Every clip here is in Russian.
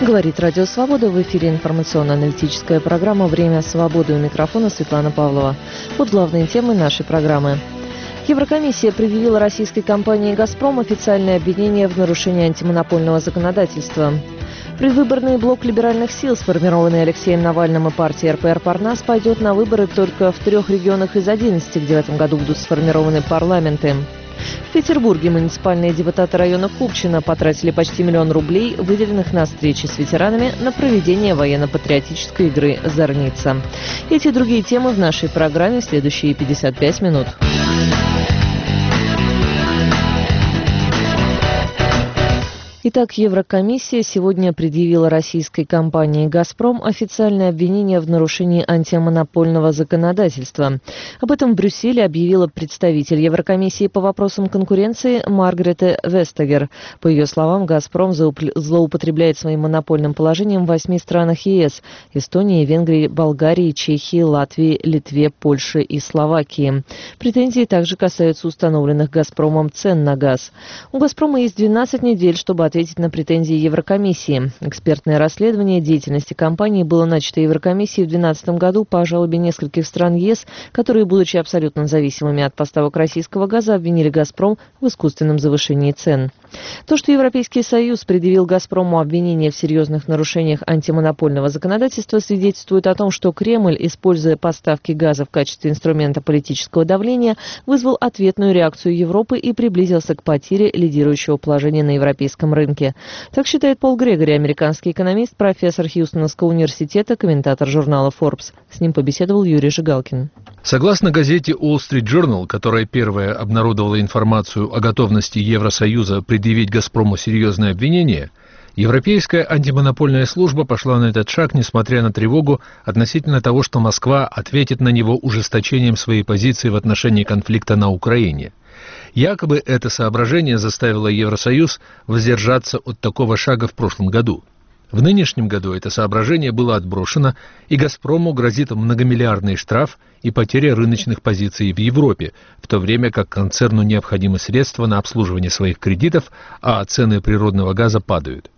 Говорит Радио Свобода, в эфире информационно-аналитическая программа «Время свободы», у микрофона Светлана Павлова. Вот главные темы нашей программы. Еврокомиссия предъявила российской компании «Газпром» официальное обвинение в нарушении антимонопольного законодательства. Предвыборный блок либеральных сил, сформированный Алексеем Навальным и партией РПР «Парнас», пойдет на выборы только в 3 регионах из 11, где в этом году будут сформированы парламенты. В Петербурге муниципальные депутаты района Купчино потратили почти 1 000 000 рублей, выделенных на встречи с ветеранами, на проведение военно-патриотической игры «Зорница». Эти и другие темы в нашей программе в следующие 55 минут. Итак, Еврокомиссия сегодня предъявила российской компании «Газпром» официальное обвинение в нарушении антимонопольного законодательства. Об этом в Брюсселе объявила представитель Еврокомиссии по вопросам конкуренции Маргрете Вестагер. По ее словам, «Газпром» злоупотребляет своим монопольным положением в 8 странах ЕС – Эстонии, Венгрии, Болгарии, Чехии, Латвии, Литве, Польше и Словакии. Претензии также касаются установленных «Газпромом» цен на газ. У «Газпрома» есть 12 недель, чтобы ответить на претензии Еврокомиссии. Экспертное расследование деятельности компании было начато Еврокомиссией в 2012 году по жалобе нескольких стран ЕС, которые, будучи абсолютно зависимыми от поставок российского газа, обвинили «Газпром» в искусственном завышении цен. То, что Европейский Союз предъявил «Газпрому» обвинение в серьезных нарушениях антимонопольного законодательства, свидетельствует о том, что Кремль, используя поставки газа в качестве инструмента политического давления, вызвал ответную реакцию Европы и приблизился к потере лидирующего положения на европейском рынке. Так считает Пол Грегори, американский экономист, профессор Хьюстонского университета, комментатор журнала Forbes. С ним побеседовал Юрий Жигалкин. Согласно газете Wall Street Journal, которая первая обнародовала информацию о готовности Евросоюза предъявить «Газпрому» серьезное обвинение, Европейская антимонопольная служба пошла на этот шаг, несмотря на тревогу относительно того, что Москва ответит на него ужесточением своей позиции в отношении конфликта на Украине. Якобы это соображение заставило Евросоюз воздержаться от такого шага в прошлом году. В нынешнем году это соображение было отброшено, и «Газпрому» грозит многомиллиардный штраф и потеря рыночных позиций в Европе, в то время как концерну необходимы средства на обслуживание своих кредитов, а цены природного газа падают.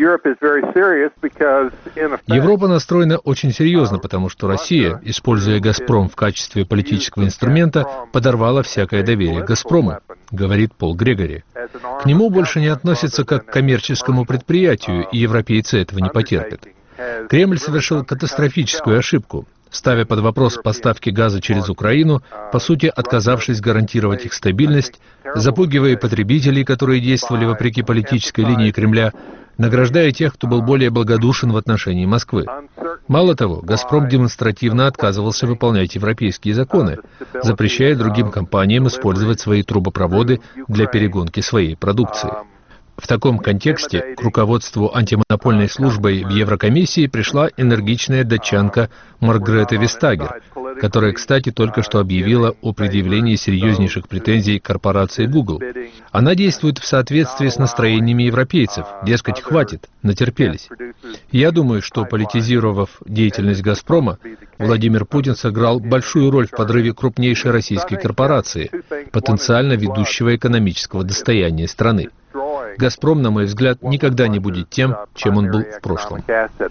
Европа настроена очень серьезно, потому что Россия, используя «Газпром» в качестве политического инструмента, подорвала всякое доверие к «Газпрому», говорит Пол Грегори. К нему больше не относятся как к коммерческому предприятию, и европейцы этого не потерпят. Кремль совершил катастрофическую ошибку, ставя под вопрос поставки газа через Украину, по сути отказавшись гарантировать их стабильность, запугивая потребителей, которые действовали вопреки политической линии Кремля, награждая тех, кто был более благодушен в отношении Москвы. Мало того, «Газпром» демонстративно отказывался выполнять европейские законы, запрещая другим компаниям использовать свои трубопроводы для перегонки своей продукции. В таком контексте к руководству антимонопольной службой в Еврокомиссии пришла энергичная датчанка Маргрете Вестагер, которая, кстати, только что объявила о предъявлении серьезнейших претензий корпорации Google. Она действует в соответствии с настроениями европейцев, дескать, хватит, натерпелись. Я думаю, что, политизировав деятельность «Газпрома», Владимир Путин сыграл большую роль в подрыве крупнейшей российской корпорации, потенциально ведущего экономического достояния страны. «Газпром», на мой взгляд, никогда не будет тем, чем он был в прошлом.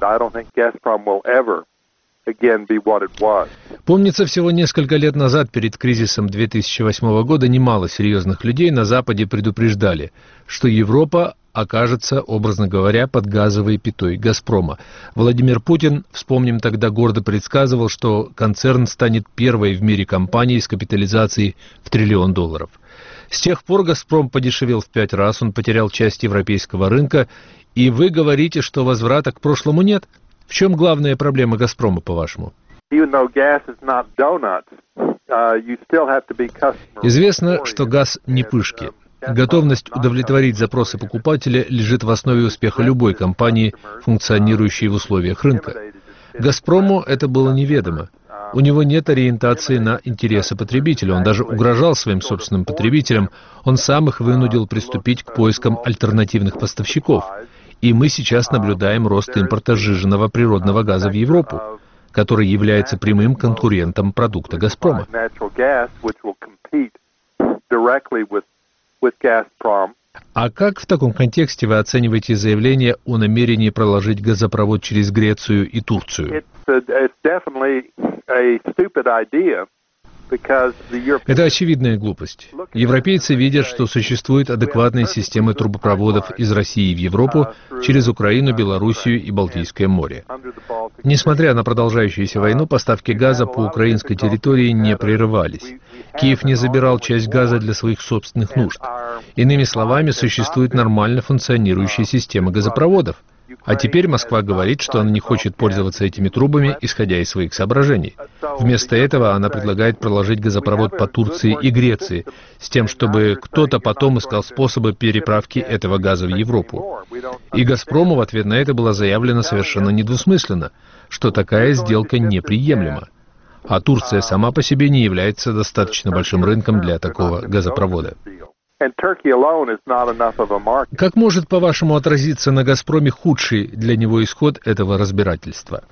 Помнится, всего несколько лет назад, перед кризисом 2008 года, немало серьезных людей на Западе предупреждали, что Европа окажется, образно говоря, под газовой пятой «Газпрома». Владимир Путин, вспомним, тогда гордо предсказывал, что концерн станет первой в мире компанией с капитализацией в $1 триллион. С тех пор «Газпром» подешевел в 5 раз, он потерял часть европейского рынка, и вы говорите, что возврата к прошлому нет? В чем главная проблема «Газпрома», по-вашему? Известно, что газ не пышки. Готовность удовлетворить запросы покупателя лежит в основе успеха любой компании, функционирующей в условиях рынка. «Газпрому» это было неведомо. У него нет ориентации на интересы потребителя. Он даже угрожал своим собственным потребителям. Он сам их вынудил приступить к поискам альтернативных поставщиков. И мы сейчас наблюдаем рост импорта сжиженного природного газа в Европу, который является прямым конкурентом продукта «Газпрома». А как в таком контексте вы оцениваете заявление о намерении проложить газопровод через Грецию и Турцию? Это очевидная глупость. Европейцы видят, что существуют адекватные системы трубопроводов из России в Европу через Украину, Белоруссию и Балтийское море. Несмотря на продолжающуюся войну, поставки газа по украинской территории не прерывались. Киев не забирал часть газа для своих собственных нужд. Иными словами, существует нормально функционирующая система газопроводов. А теперь Москва говорит, что она не хочет пользоваться этими трубами, исходя из своих соображений. Вместо этого она предлагает проложить газопровод по Турции и Греции, с тем, чтобы кто-то потом искал способы переправки этого газа в Европу. И «Газпрому» в ответ на это было заявлено совершенно недвусмысленно, что такая сделка неприемлема. А Турция сама по себе не является достаточно большим рынком для такого газопровода. Как может, по-вашему, отразиться на «Газпроме» худший для него исход этого разбирательства?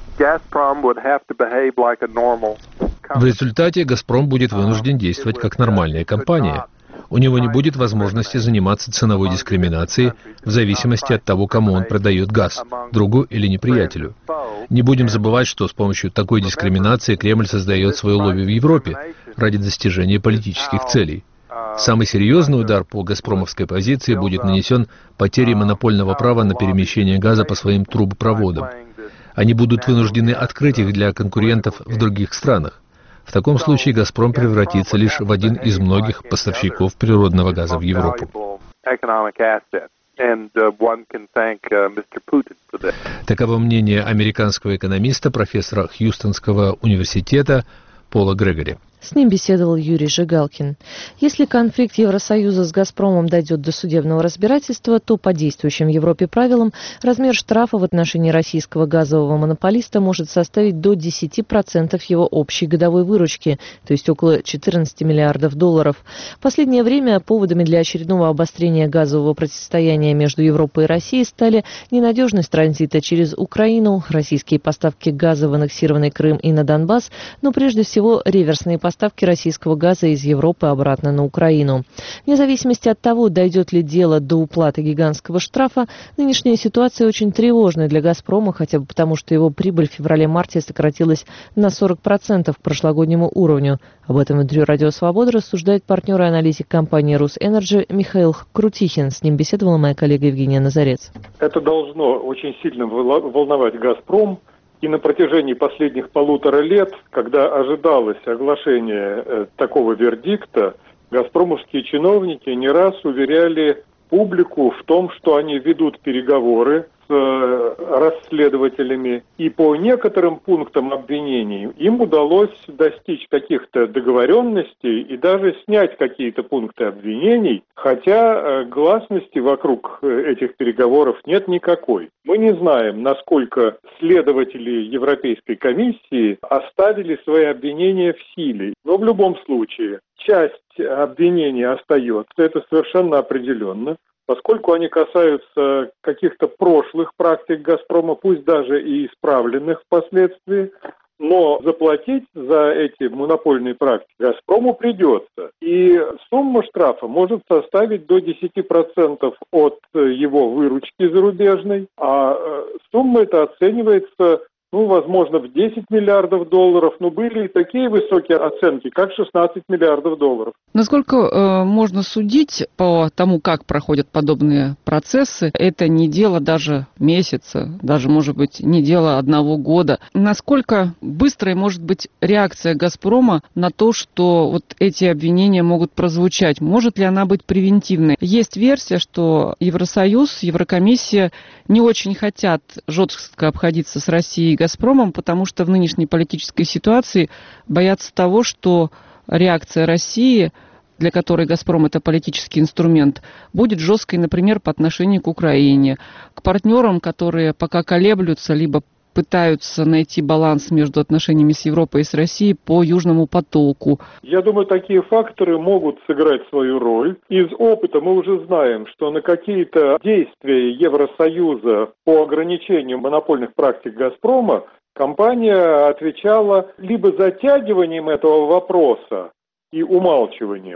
В результате «Газпром» будет вынужден действовать как нормальная компания. У него не будет возможности заниматься ценовой дискриминацией в зависимости от того, кому он продает газ, другу или неприятелю. Не будем забывать, что с помощью такой дискриминации Кремль создает свое лобби в Европе ради достижения политических целей. Самый серьезный удар по газпромовской позиции будет нанесен потерей монопольного права на перемещение газа по своим трубопроводам. Они будут вынуждены открыть их для конкурентов в других странах. В таком случае «Газпром» превратится лишь в один из многих поставщиков природного газа в Европу. Таково мнение американского экономиста, профессора Хьюстонского университета Пола Грегори. С ним беседовал Юрий Жигалкин. Если конфликт Евросоюза с «Газпромом» дойдет до судебного разбирательства, то по действующим в Европе правилам размер штрафа в отношении российского газового монополиста может составить до 10% его общей годовой выручки, то есть около 14 миллиардов долларов. В последнее время поводами для очередного обострения газового противостояния между Европой и Россией стали ненадежность транзита через Украину, российские поставки газа в аннексированный Крым и на Донбасс, но прежде всего реверсные поставки российского газа из Европы обратно на Украину. Вне зависимости от того, дойдет ли дело до уплаты гигантского штрафа, нынешняя ситуация очень тревожная для «Газпрома», хотя бы потому, что его прибыль в феврале-марте сократилась на 40% к прошлогоднему уровню. Об этом в интервью «Радио Свобода» рассуждает партнер и аналитик компании «Русэнерджи» Михаил Крутихин. С ним беседовала моя коллега Евгения Назарец. Это должно очень сильно волновать «Газпром». И на протяжении последних 1,5 лет, когда ожидалось оглашение такого вердикта, газпромовские чиновники не раз уверяли публику в том, что они ведут переговоры с расследователями, и по некоторым пунктам обвинений им удалось достичь каких-то договоренностей и даже снять какие-то пункты обвинений, хотя гласности вокруг этих переговоров нет никакой. Мы не знаем, насколько следователи Европейской комиссии оставили свои обвинения в силе, но в любом случае часть обвинений остается, это совершенно определенно. Поскольку они касаются каких-то прошлых практик «Газпрома», пусть даже и исправленных впоследствии, но заплатить за эти монопольные практики «Газпрому» придется. И сумма штрафа может составить до 10% от его выручки зарубежной, а сумма эта оценивается, возможно, в 10 миллиардов долларов, но были и такие высокие оценки, как 16 миллиардов долларов. Насколько можно судить по тому, как проходят подобные процессы, это не дело даже месяца, даже, может быть, не дело 1 года. Насколько быстрой может быть реакция «Газпрома» на то, что вот эти обвинения могут прозвучать? Может ли она быть превентивной? Есть версия, что Евросоюз, Еврокомиссия не очень хотят жестко обходиться с Россией и «Газпромом», потому что в нынешней политической ситуации боятся того, что реакция России, для которой «Газпром» — это политический инструмент, будет жесткой, например, по отношению к Украине, к партнерам, которые пока колеблются, либо пытаются найти баланс между отношениями с Европой и с Россией по Южному потоку. Я думаю, такие факторы могут сыграть свою роль. Из опыта мы уже знаем, что на какие-то действия Евросоюза по ограничению монопольных практик «Газпрома» компания отвечала либо затягиванием этого вопроса и умалчиванием,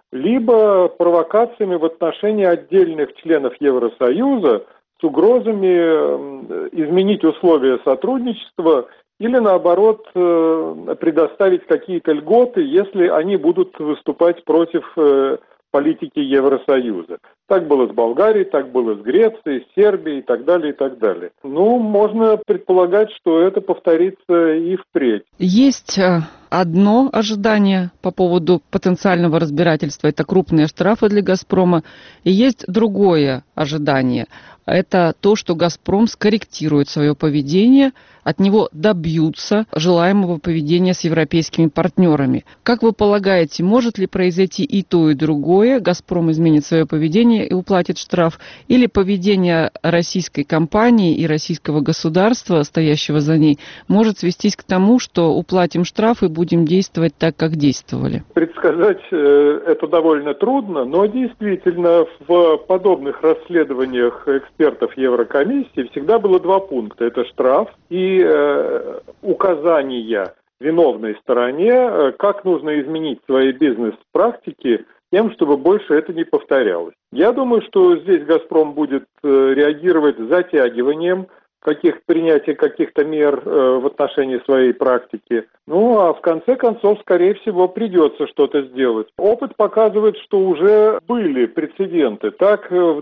либо провокациями в отношении отдельных членов Евросоюза с угрозами изменить условия сотрудничества или, наоборот, предоставить какие-то льготы, если они будут выступать против политики Евросоюза. Так было с Болгарией, так было с Грецией, с Сербией и так далее, и так далее. Ну, можно предполагать, что это повторится и впредь. Есть одно ожидание по поводу потенциального разбирательства. Это крупные штрафы для «Газпрома». И есть другое ожидание. Это то, что «Газпром» скорректирует свое поведение, от него добьются желаемого поведения с европейскими партнерами. Как вы полагаете, может ли произойти и то, и другое? «Газпром» изменит свое поведение и уплатит штраф? Или поведение российской компании и российского государства, стоящего за ней, может свестись к тому, что уплатим штраф и будем действовать так, как действовали? Предсказать это довольно трудно, но действительно в подобных расследованиях экспертов Еврокомиссии всегда было два пункта. Это штраф и указания виновной стороне, как нужно изменить свои бизнес-практики тем, чтобы больше это не повторялось. Я думаю, что здесь «Газпром» будет реагировать затягиванием принятия каких-то мер в отношении своей практики. Ну, а в конце концов, скорее всего, придется что-то сделать. Опыт показывает, что уже были прецеденты. Так, в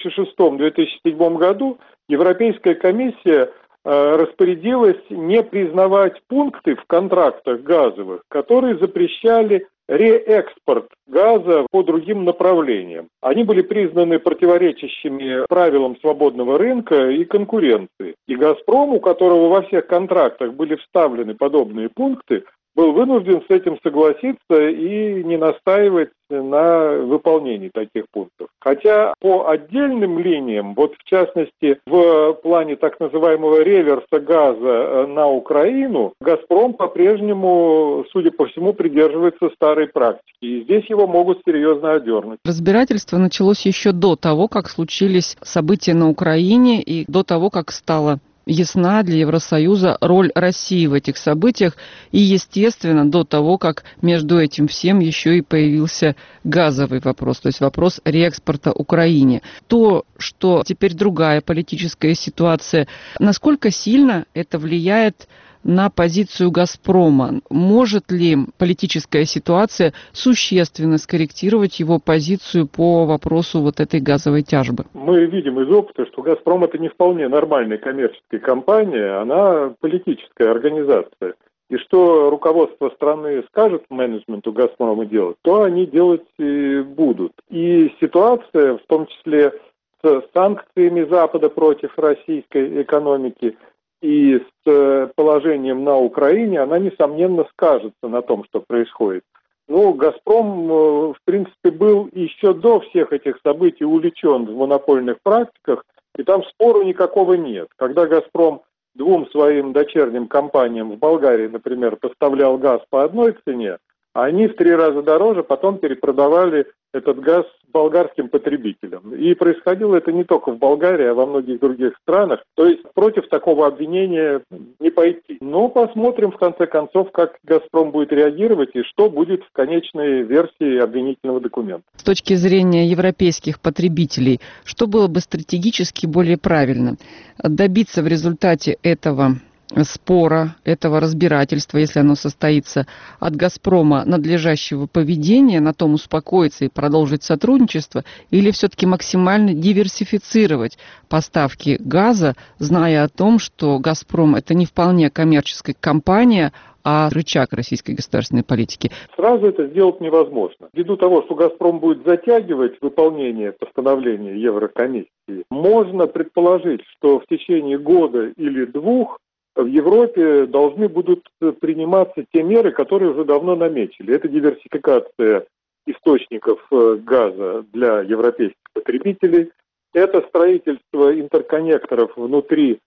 2006-2007 году Европейская комиссия распорядилась не признавать пункты в контрактах газовых, которые запрещали реэкспорт газа по другим направлениям. Они были признаны противоречащими правилам свободного рынка и конкуренции. И «Газпром», у которого во всех контрактах были вставлены подобные пункты, был вынужден с этим согласиться и не настаивать на выполнении таких пунктов. Хотя по отдельным линиям, вот в частности в плане так называемого реверса газа на Украину, «Газпром» по-прежнему, судя по всему, придерживается старой практики. И здесь его могут серьезно одернуть. Разбирательство началось еще до того, как случились события на Украине и до того, как стало ясна для Евросоюза роль России в этих событиях и, естественно, до того, как между этим всем еще и появился газовый вопрос, то есть вопрос реэкспорта Украине. То, что теперь другая политическая ситуация, насколько сильно это влияет на позицию «Газпрома»? Может ли политическая ситуация существенно скорректировать его позицию по вопросу вот этой газовой тяжбы? Мы видим из опыта, что «Газпром» — это не вполне нормальная коммерческая компания, она политическая организация. И что руководство страны скажет менеджменту «Газпрома» делать, то они делать и будут. И ситуация, в том числе с санкциями Запада против российской экономики, и с положением на Украине, она, несомненно, скажется на том, что происходит. Ну, «Газпром», в принципе, был еще до всех этих событий увлечен в монопольных практиках, и там спору никакого нет. Когда «Газпром» двум своим дочерним компаниям в Болгарии, например, поставлял газ по одной цене, а они в 3 раза дороже потом перепродавали этот газ болгарским потребителям. И происходило это не только в Болгарии, а во многих других странах. То есть против такого обвинения не пойти. Но посмотрим, в конце концов, как «Газпром» будет реагировать и что будет в конечной версии обвинительного документа. С точки зрения европейских потребителей, что было бы стратегически более правильно? Добиться в результате этого спора, этого разбирательства, если оно состоится, от «Газпрома» надлежащего поведения, на том успокоиться и продолжить сотрудничество, или все-таки максимально диверсифицировать поставки газа, зная о том, что «Газпром» — это не вполне коммерческая компания, а рычаг российской государственной политики? Сразу это сделать невозможно. Ввиду того, что «Газпром» будет затягивать выполнение постановления Еврокомиссии, можно предположить, что в течение года или 2 в Европе должны будут приниматься те меры, которые уже давно намечили. Это диверсификация источников газа для европейских потребителей, это строительство интерконнекторов внутри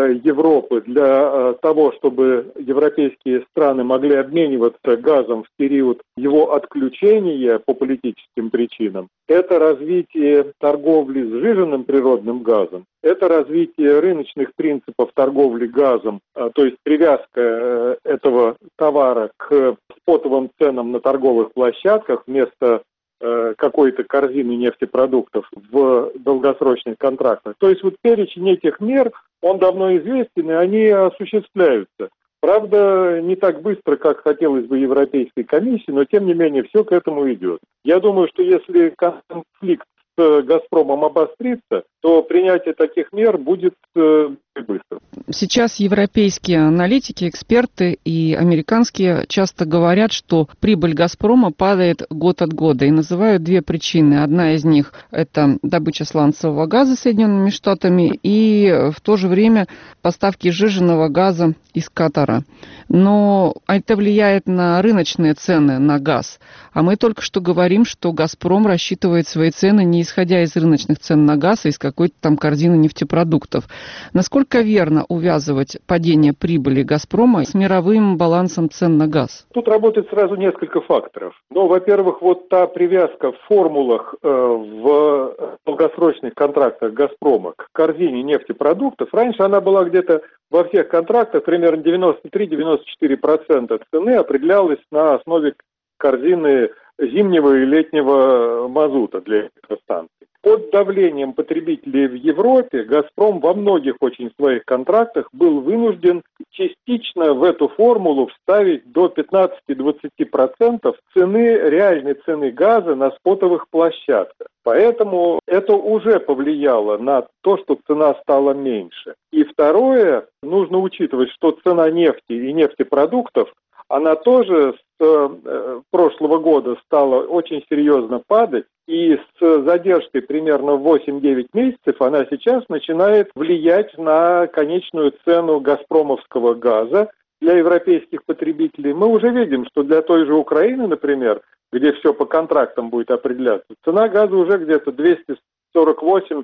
Европы для того, чтобы европейские страны могли обмениваться газом в период его отключения по политическим причинам. Это развитие торговли сжиженным природным газом. Это развитие рыночных принципов торговли газом, то есть привязка этого товара к спотовым ценам на торговых площадках вместо какой-то корзины нефтепродуктов в долгосрочных контрактах. То есть вот перечень этих мер, он давно известен, и они осуществляются. Правда, не так быстро, как хотелось бы Европейской комиссии, но тем не менее все к этому идет. Я думаю, что если конфликт с «Газпромом» обострится, то принятие таких мер будет быстро. Сейчас европейские аналитики, эксперты и американские часто говорят, что прибыль «Газпрома» падает год от года, и называют две причины. Одна из них – это добыча сланцевого газа Соединенными Штатами и в то же время поставки сжиженного газа из Катара. Но это влияет на рыночные цены на газ. А мы только что говорим, что «Газпром» рассчитывает свои цены не исходя из рыночных цен на газ, а из какой-то там корзины нефтепродуктов. Насколько верно увязывать падение прибыли «Газпрома» с мировым балансом цен на газ? Тут работает сразу несколько факторов. Ну, во-первых, вот та привязка в формулах в долгосрочных контрактах «Газпрома» к корзине нефтепродуктов, раньше она была где-то во всех контрактах, примерно 93-94% цены определялась на основе корзины зимнего и летнего мазута для электростанций. Под давлением потребителей в Европе «Газпром» во многих очень своих контрактах был вынужден частично в эту формулу вставить до 15-20% реальной цены газа на спотовых площадках. Поэтому это уже повлияло на то, что цена стала меньше. И второе, нужно учитывать, что цена нефти и нефтепродуктов, она тоже с прошлого года стала очень серьезно падать, и с задержкой примерно 8-9 месяцев она сейчас начинает влиять на конечную цену газпромовского газа для европейских потребителей. Мы уже видим, что для той же Украины, например, где все по контрактам будет определяться, цена газа уже где-то $248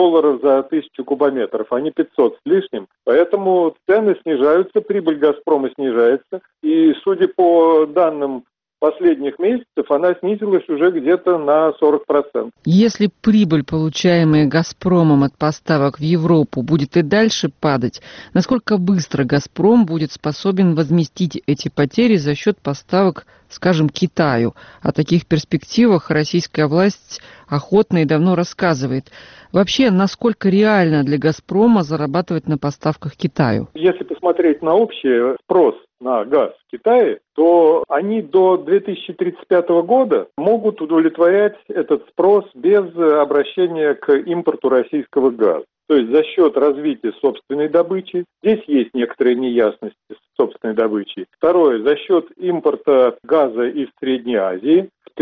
за 1000 кубометров, а не 500 с лишним. Поэтому цены снижаются, прибыль «Газпрома» снижается. И, судя по данным последних месяцев, она снизилась уже где-то на 40%. Если прибыль, получаемая «Газпромом» от поставок в Европу, будет и дальше падать, насколько быстро «Газпром» будет способен возместить эти потери за счет поставок, скажем, Китаю? О таких перспективах российская власть охотно и давно рассказывает. Вообще, насколько реально для «Газпрома» зарабатывать на поставках Китаю? Если посмотреть на общий спрос на газ в Китае, то они до 2035 года могут удовлетворять этот спрос без обращения к импорту российского газа. То есть за счет развития собственной добычи. Здесь есть некоторые неясности с собственной добычей. Второе, за счет импорта газа из Средней Азии. В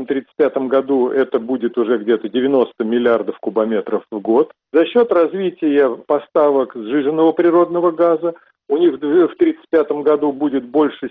30-35 году это будет уже где-то 90 миллиардов кубометров в год. За счет развития поставок сжиженного природного газа. У них в 1935 году будет больше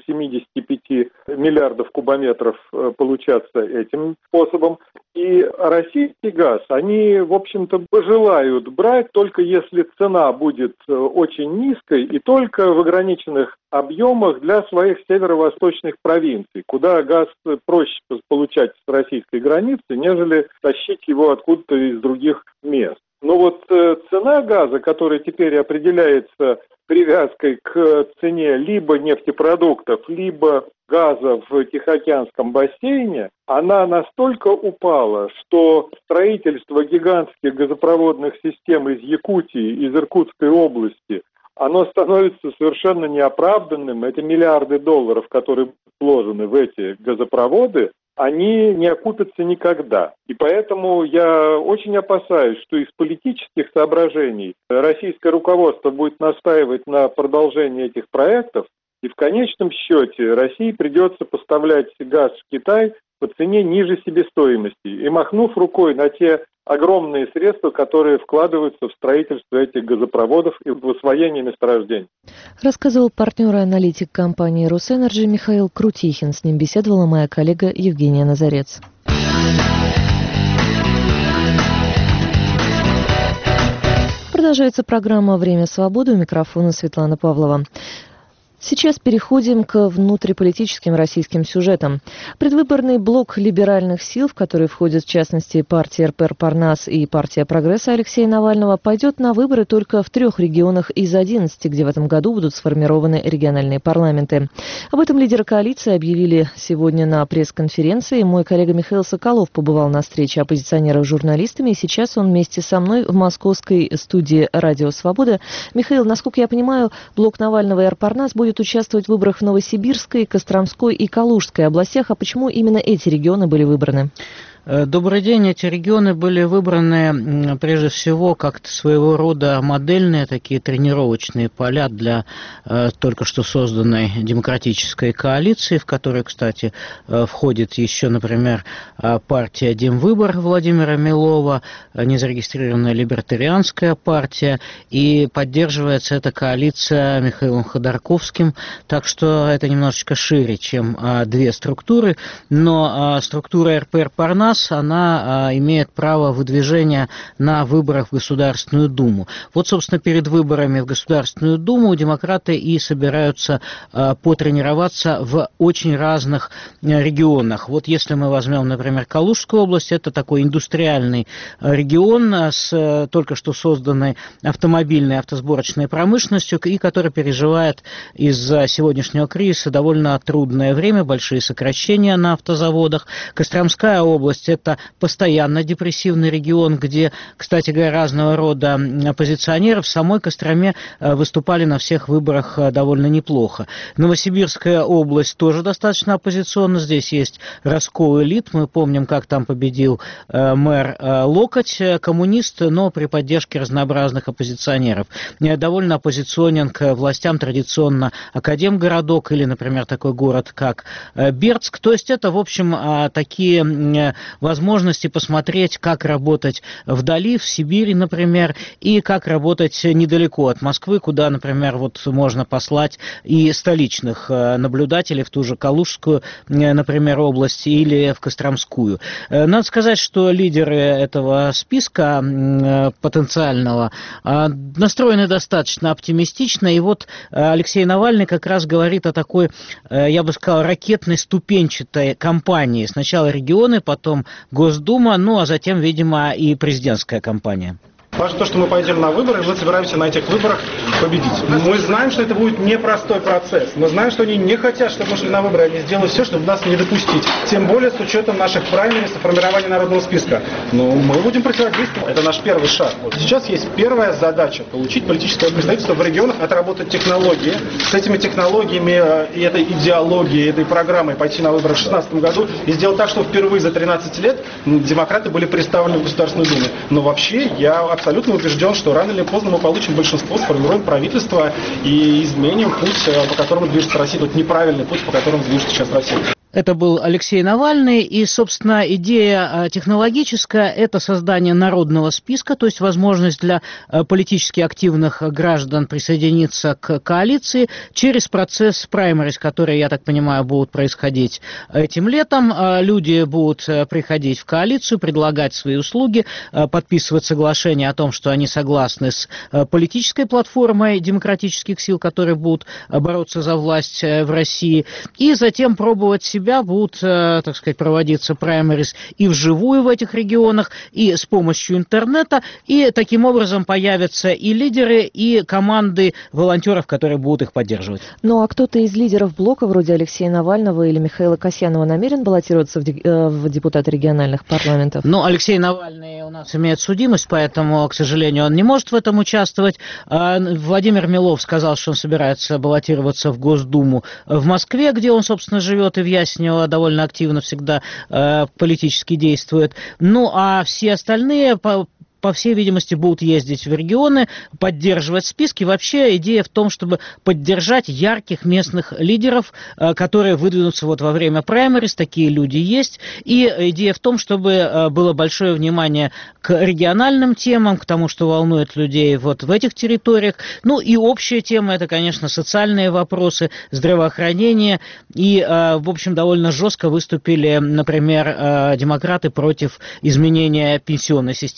75 миллиардов кубометров получаться этим способом. И российский газ, они, в общем-то, пожелают брать только если цена будет очень низкой и только в ограниченных объемах для своих северо-восточных провинций, куда газ проще получать с российской границы, нежели тащить его откуда-то из других мест. Но вот цена газа, которая теперь определяется привязкой к цене либо нефтепродуктов, либо газа в Тихоокеанском бассейне, она настолько упала, что строительство гигантских газопроводных систем из Якутии, из Иркутской области, оно становится совершенно неоправданным. Это миллиарды долларов, которые вложены в эти газопроводы, они не окупятся никогда. И поэтому я очень опасаюсь, что из политических соображений российское руководство будет настаивать на продолжении этих проектов, и в конечном счете России придется поставлять газ в Китай по цене ниже себестоимости, и махнув рукой на те огромные средства, которые вкладываются в строительство этих газопроводов и в освоение месторождений. Рассказывал партнер и аналитик компании «Росэнерджи» Михаил Крутихин. С ним беседовала моя коллега Евгения Назарец. Продолжается программа «Время свободы». У микрофона Светлана Павлова. Сейчас переходим к внутриполитическим российским сюжетам. Предвыборный блок либеральных сил, в который входят в частности партия РПР «Парнас» и партия «Прогресса» Алексея Навального, пойдет на выборы только в 3 регионах из 11, где в этом году будут сформированы региональные парламенты. Об этом лидеры коалиции объявили сегодня на пресс-конференции. Мой коллега Михаил Соколов побывал на встрече оппозиционеров с журналистами, и сейчас он вместе со мной в московской студии «Радио Свобода». Михаил, насколько я понимаю, блок Навального и РПР-Парнас будет участвовать в выборах в Новосибирской, Костромской и Калужской областях. А почему именно эти регионы были выбраны? Добрый день. Эти регионы были выбраны прежде всего как своего рода модельные такие тренировочные поля для только что созданной демократической коалиции, в которой, кстати, входит еще, например, партия «Демвыбор» Владимира Милова, незарегистрированная либертарианская партия, и поддерживается эта коалиция Михаилом Ходорковским, так что это немножечко шире, чем две структуры, но структура РПР-Парнас, она имеет право выдвижения на выборах в Государственную Думу. Вот, собственно, перед выборами в Государственную Думу демократы и собираются потренироваться в очень разных регионах. Вот если мы возьмем, например, Калужскую область, это такой индустриальный регион с только что созданной автомобильной автосборочной промышленностью, и который переживает из-за сегодняшнего кризиса довольно трудное время, большие сокращения на автозаводах. Костромская область – это постоянно депрессивный регион, где, кстати говоря, разного рода оппозиционеры в самой Костроме выступали на всех выборах довольно неплохо. Новосибирская область тоже достаточно оппозиционна. Здесь есть раскол элит. Мы помним, как там победил мэр Локоть, коммунист, но при поддержке разнообразных оппозиционеров. Довольно оппозиционен к властям традиционно Академгородок или, например, такой город, как Бердск. То есть это, в общем, такие возможности посмотреть, как работать вдали, в Сибири, например, и как работать недалеко от Москвы, куда, например, вот можно послать и столичных наблюдателей в ту же Калужскую, например, область или в Костромскую. Надо сказать, что лидеры этого списка потенциального настроены достаточно оптимистично, и вот Алексей Навальный как раз говорит о такой, я бы сказал, ракетной ступенчатой кампании. Сначала регионы, потом Госдума, ну а затем, видимо, и президентская кампания. Важно то, что мы пойдем на выборы, и мы собираемся на этих выборах победить. Мы знаем, что это будет непростой процесс. Мы знаем, что они не хотят, чтобы мы шли на выборы. Они сделают все, чтобы нас не допустить. Тем более с учетом наших праймериз и формирования народного списка. Но мы будем противодействовать. Это наш первый шаг. Вот сейчас есть первая задача – получить политическое представительство в регионах, отработать технологии. С этими технологиями и этой идеологией, этой программой пойти на выборы в 2016 году и сделать так, чтобы впервые за 13 лет демократы были представлены в Государственной Думе. Но вообще я абсолютно убежден, что рано или поздно мы получим большинство, сформируем правительство и изменим путь, по которому движется Россия, тот неправильный путь, по которому движется сейчас Россия. Это был Алексей Навальный, и, собственно, идея технологическая – это создание народного списка, то есть возможность для политически активных граждан присоединиться к коалиции через процесс праймериз, которые, я так понимаю, будут происходить этим летом. Люди будут приходить в коалицию, предлагать свои услуги, подписывать соглашение о том, что они согласны с политической платформой демократических сил, которые будут бороться за власть в России, и затем пробовать себя, будут, так сказать, проводиться праймериз и вживую в этих регионах, и с помощью интернета, и таким образом появятся и лидеры, и команды волонтеров, которые будут их поддерживать. Ну а кто-то из лидеров блока, вроде Алексея Навального или Михаила Касьянова, намерен баллотироваться в депутаты региональных парламентов? Ну, Алексей Навальный у нас имеет судимость, поэтому, к сожалению, он не может в этом участвовать. Владимир Милов сказал, что он собирается баллотироваться в Госдуму в Москве, где он, собственно, живет, и в Яснево довольно активно всегда политически действует. Ну, а все остальные, по всей видимости, будут ездить в регионы, поддерживать списки. Вообще идея в том, чтобы поддержать ярких местных лидеров, которые выдвинутся вот во время праймериз, такие люди есть. И идея в том, чтобы было большое внимание к региональным темам, к тому, что волнует людей вот в этих территориях. Ну и общая тема – это, конечно, социальные вопросы, здравоохранение. И, в общем, довольно жестко выступили, например, демократы против изменения пенсионной системы, повышения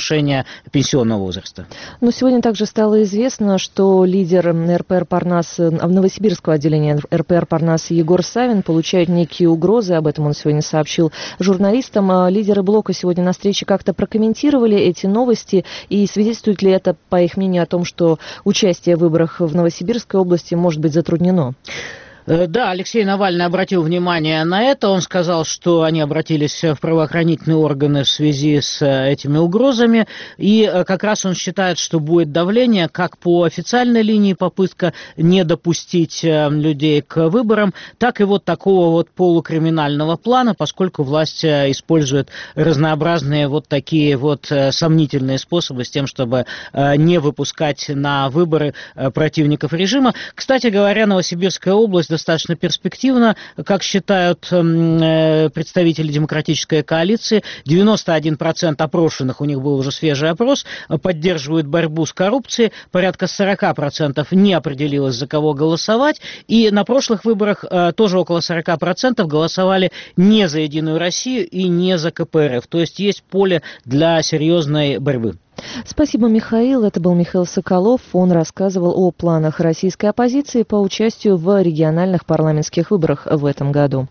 повышения пенсионного возраста. Но сегодня также стало известно, что лидер РПР Парнас, Новосибирского отделения РПР Парнас Егор Савин получает некие угрозы. Об этом он сегодня сообщил журналистам. Лидеры блока сегодня на встрече как-то прокомментировали эти новости. И свидетельствует ли это, по их мнению, о том, что участие в выборах в Новосибирской области может быть затруднено? Да, Алексей Навальный обратил внимание на это. Он сказал, что они обратились в правоохранительные органы в связи с этими угрозами. И как раз он считает, что будет давление как по официальной линии, попытка не допустить людей к выборам, так и вот такого вот полукриминального плана, поскольку власть использует разнообразные вот такие вот сомнительные способы с тем, чтобы не выпускать на выборы противников режима. Кстати говоря, Новосибирская область достаточно перспективно, как считают представители демократической коалиции. 91% опрошенных, у них был уже свежий опрос, поддерживают борьбу с коррупцией. Порядка 40% не определилось, за кого голосовать. И на прошлых выборах тоже около 40% голосовали не за «Единую Россию» и не за КПРФ. То есть есть поле для серьезной борьбы. Спасибо, Михаил. Это был Михаил Соколов. Он рассказывал о планах российской оппозиции по участию в региональных парламентских выборах в этом году.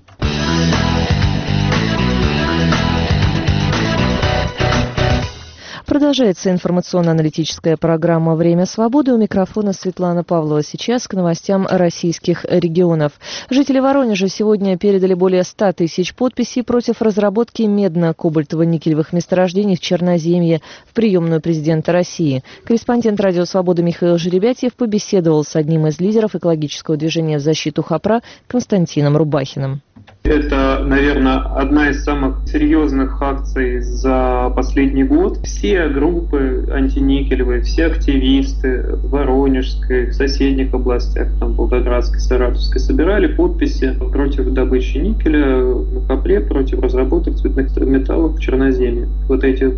Продолжается информационно-аналитическая программа «Время свободы». У микрофона Светлана Павлова. Сейчас к новостям российских регионов. Жители Воронежа сегодня передали более 100 тысяч подписей против разработки медно-кобальтово-никелевых месторождений в Черноземье в приемную президента России. Корреспондент «Радио Свобода» Михаил Жеребятьев побеседовал с одним из лидеров экологического движения в защиту Хопра Константином Рубахиным. Это, наверное, одна из самых серьезных акций за последний год. Все группы антиникелевые, все активисты в Воронежской, в соседних областях, там, Волгоградской, Саратовской, собирали подписи против добычи никеля в Хопре, против разработок цветных металлов в Черноземье. Вот эти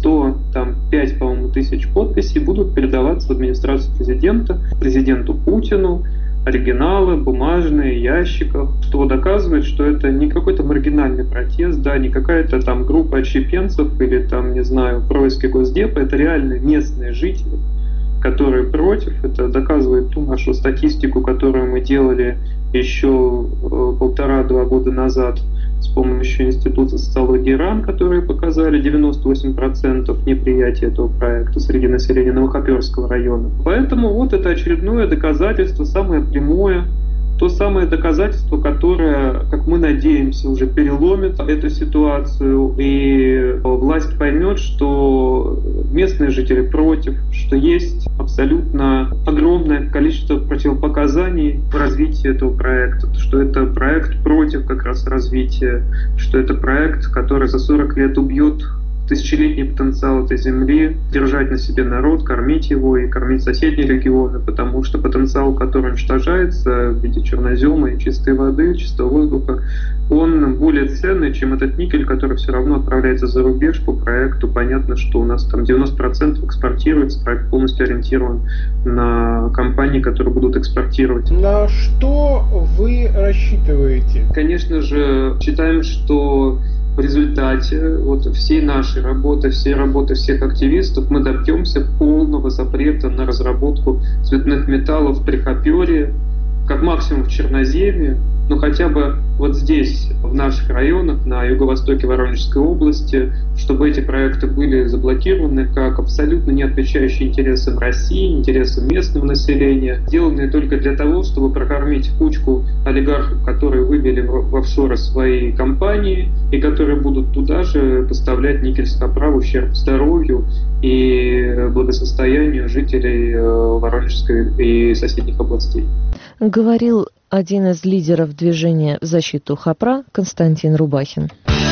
105, по-моему, тысяч подписей будут передаваться в администрацию президента, президенту Путину. Оригиналы, бумажные, ящиков, что доказывает, что это не какой-то маргинальный протест, да, не какая-то там группа отщепенцев или там, не знаю, происки Госдепа, это реально местные жители, которые против. Это доказывает ту нашу статистику, которую мы делали еще 1,5-2 года назад с помощью Института социологии РАН, которые показали 98% неприятия этого проекта среди населения Новохоперского района. Поэтому вот это очередное доказательство, самое прямое, то самое доказательство, которое, как мы надеемся, уже переломит эту ситуацию, и власть поймет, что местные жители против, что есть абсолютно огромное количество противопоказаний в развитии этого проекта, что это проект против как раз развития, что это проект, который за 40 лет убьет тысячелетний потенциал этой земли, держать на себе народ, кормить его и кормить соседние регионы, потому что потенциал, который уничтожается в виде чернозема и чистой воды, чистого воздуха, он более ценный, чем этот никель, который все равно отправляется за рубеж по проекту. Понятно, что у нас там 90% экспортируется, проект полностью ориентирован на компании, которые будут экспортировать. На что вы рассчитываете? Конечно же, считаем, что в результате вот всей нашей работы, всей работы всех активистов мы добьемся полного запрета на разработку цветных металлов при Хопере, как максимум в Черноземье, но хотя бы вот здесь, в наших районах, на юго-востоке Воронежской области, чтобы эти проекты были заблокированы как абсолютно не отвечающие интересам России, интересам местного населения, сделанные только для того, чтобы прокормить кучку олигархов, которые вывели в офшоры свои компании и которые будут туда же поставлять никель с Хопра в ущерб здоровью и благосостоянию жителей Воронежской и соседних областей. Говорил один из лидеров движения в защиту Хопра Константин Рубахин.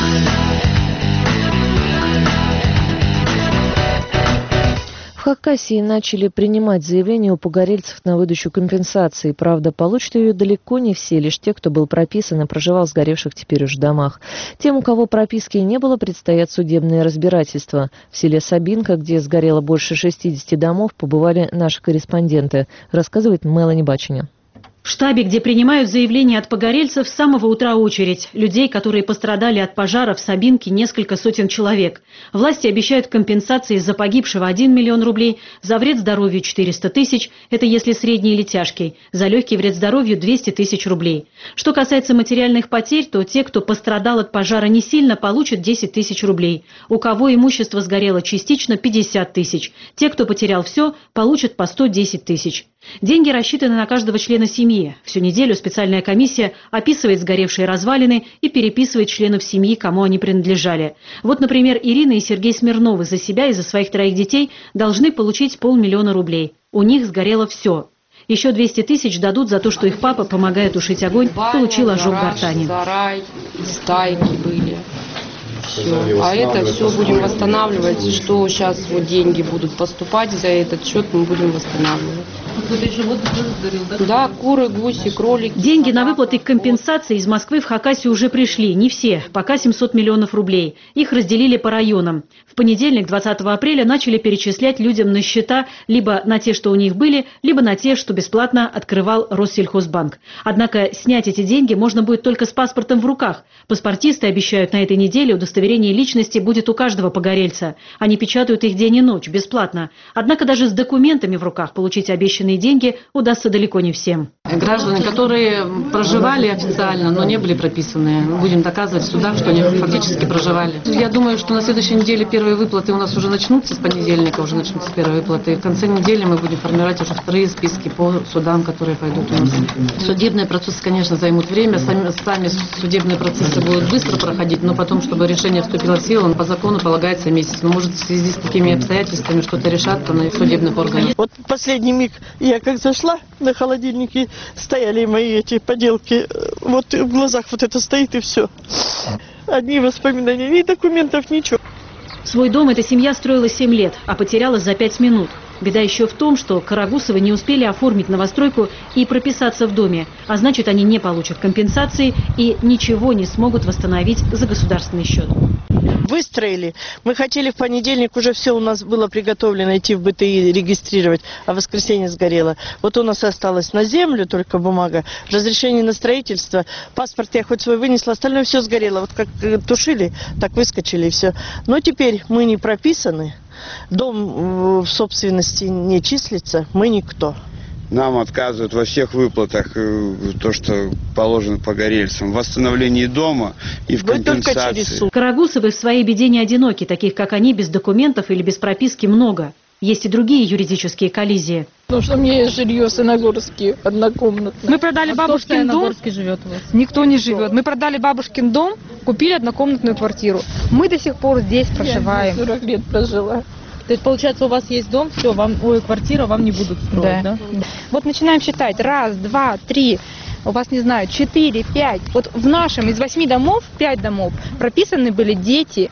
В Хакасии начали принимать заявления у погорельцев на выдачу компенсации. Правда, получат ее далеко не все, лишь те, кто был прописан и проживал в сгоревших теперь уже домах. Тем, у кого прописки не было, предстоят судебные разбирательства. В селе Сабинка, где сгорело больше 60 домов, побывали наши корреспонденты, рассказывает Мелани Бачиня. В штабе, где принимают заявления от погорельцев, с самого утра очередь. Людей, которые пострадали от пожара в Сабинке, несколько сотен человек. Власти обещают компенсации за погибшего 1 миллион рублей, за вред здоровью 400 тысяч, это если средний или тяжкий, за легкий вред здоровью 200 тысяч рублей. Что касается материальных потерь, то те, кто пострадал от пожара не сильно, получат 10 тысяч рублей. У кого имущество сгорело частично, 50 тысяч. Те, кто потерял все, получат по 110 тысяч. Деньги рассчитаны на каждого члена семьи. Всю неделю специальная комиссия описывает сгоревшие развалины и переписывает членов семьи, кому они принадлежали. Вот, например, Ирина и Сергей Смирновы за себя и за своих 3 детей должны получить 500 000 рублей. У них сгорело все. Еще 200 тысяч дадут за то, что их папа, помогая тушить огонь, получил ожог гортани. Сарай, стайки были. Все. А это все будем восстанавливать. Что сейчас вот деньги будут поступать за этот счет, мы будем восстанавливать. Да, куры, гуси, кролики. Деньги на выплаты компенсации из Москвы в Хакасию уже пришли. Не все. Пока 700 миллионов рублей. Их разделили по районам. В понедельник, 20 апреля, начали перечислять людям на счета либо на те, что у них были, либо на те, что бесплатно открывал Россельхозбанк. Однако снять эти деньги можно будет только с паспортом в руках. Паспортисты обещают, на этой неделе удостоверение личности будет у каждого погорельца. Они печатают их день и ночь, бесплатно. Однако даже с документами в руках получить обещанные деньги удастся далеко не всем. Граждане, которые проживали официально, но не были прописаны, будем доказывать в судах, что они фактически проживали. Я думаю, что на следующей неделе первые выплаты у нас уже начнутся, с понедельника уже начнутся первые выплаты. И в конце недели мы будем формировать уже вторые списки по судам, которые пойдут у нас. Судебные процессы, конечно, займут время, сами судебные процессы будут быстро проходить, но потом, чтобы решение вступило в силу, по закону полагается месяц. Но может в связи с такими обстоятельствами что-то решат на судебных органах. Вот в последний миг я как зашла, на холодильнике стояли мои эти поделки, вот в глазах вот это стоит и все. Одни воспоминания, ни документов, ничего. Свой дом эта семья строила 7 лет, а потерялась за 5 минут. Беда еще в том, что Карагусовы не успели оформить новостройку и прописаться в доме, а значит, они не получат компенсации и ничего не смогут восстановить за государственный счет. Выстроили. Мы хотели в понедельник, уже все у нас было приготовлено, идти в БТИ регистрировать, а в воскресенье сгорело. Вот у нас осталось на землю только бумага, разрешение на строительство, паспорт я хоть свой вынесла, остальное все сгорело. Вот как тушили, так выскочили и все. Но теперь мы не прописаны, дом в собственности не числится, мы никто. Нам отказывают во всех выплатах, то, что положено погорельцам, в восстановлении дома и в компенсации. Карагусовы в своей беде не одиноки, таких как они, без документов или без прописки много. Есть и другие юридические коллизии. Потому что у меня есть жилье в Сыногорске, однокомнатное. Мы продали бабушкин дом. Живет у вас? Никто не живет. Мы продали бабушкин дом, купили однокомнатную квартиру. Мы до сих пор здесь проживаем. Я 40 лет прожила. То есть, получается, у вас есть дом, все, вам, квартира вам не будут строить, да? Вот начинаем считать. 1, 2, 3, у вас, не знаю, 4, 5. Вот в нашем из 8 домов, 5 домов прописаны были дети.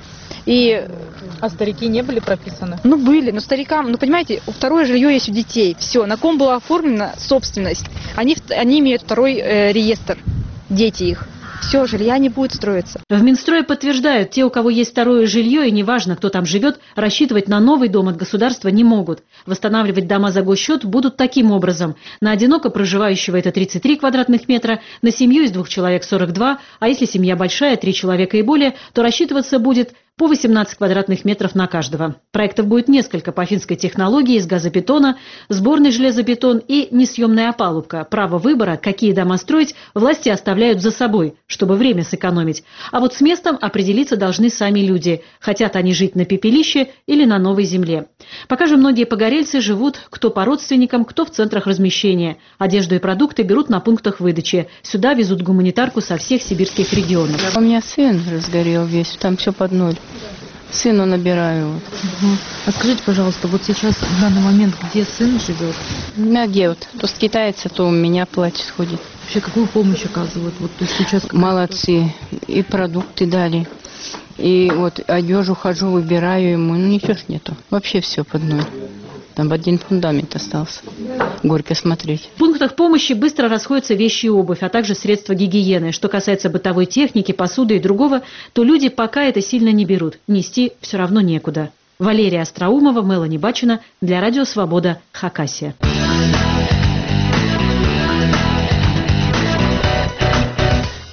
А старики не были прописаны? Ну, были, но старикам, понимаете, второе жилье есть у детей. Все, на ком была оформлена собственность. Они имеют второй реестр, дети их. Все, жилья не будет строиться. В Минстрое подтверждают, те, у кого есть второе жилье, и неважно, кто там живет, рассчитывать на новый дом от государства не могут. Восстанавливать дома за госсчет будут таким образом. На одиноко проживающего это 33 квадратных метра, на семью из 2 человек 42, а если семья большая, 3 человека и более, то рассчитываться будет по 18 квадратных метров на каждого. Проектов будет несколько по финской технологии из газобетона, сборный железобетон и несъемная опалубка. Право выбора, какие дома строить, власти оставляют за собой, чтобы время сэкономить. А вот с местом определиться должны сами люди. Хотят они жить на пепелище или на новой земле. Пока же многие погорельцы живут кто по родственникам, кто в центрах размещения. Одежду и продукты берут на пунктах выдачи. Сюда везут гуманитарку со всех сибирских регионов. У меня сын разгорел весь, там все под ноль. Сыну набираю. А скажите, пожалуйста, вот сейчас, в данный момент, где сын живет? На где вот? То с китайца, то у меня платье сходит. Вообще, какую помощь оказывают? Вот, то есть сейчас... Молодцы. И продукты дали. И вот одежду хожу, выбираю ему. Ну, ничего ж нету. Вообще все под ноль. Там один фундамент остался. Горько смотреть. В пунктах помощи быстро расходятся вещи и обувь, а также средства гигиены. Что касается бытовой техники, посуды и другого, то люди пока это сильно не берут. Нести все равно некуда. Валерия Остроумова, Мелани Бачина для Радио Свобода, Хакасия.